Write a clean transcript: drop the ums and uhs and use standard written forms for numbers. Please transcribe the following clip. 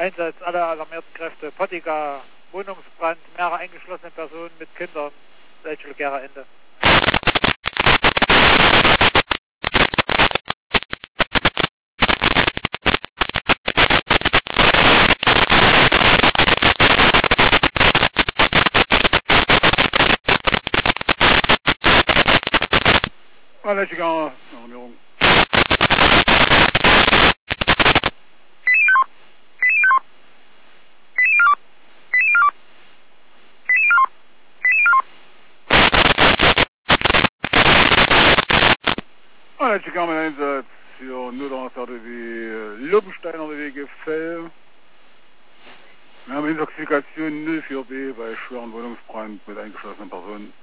Einsatz aller alarmierten Kräfte. Pottiga, Wohnungsbrand, mehrere eingeschlossene Personen mit Kindern. Selçuk-Gera Ende. Selçuk-Gera, Alarmierung. Selçuk-Gera mit Einsatz für Notausfahrt wie Lobensteiner Wege, Fell. Wir haben Intoxikation 04B bei schweren Wohnungsbrand mit eingeschlossenen Personen.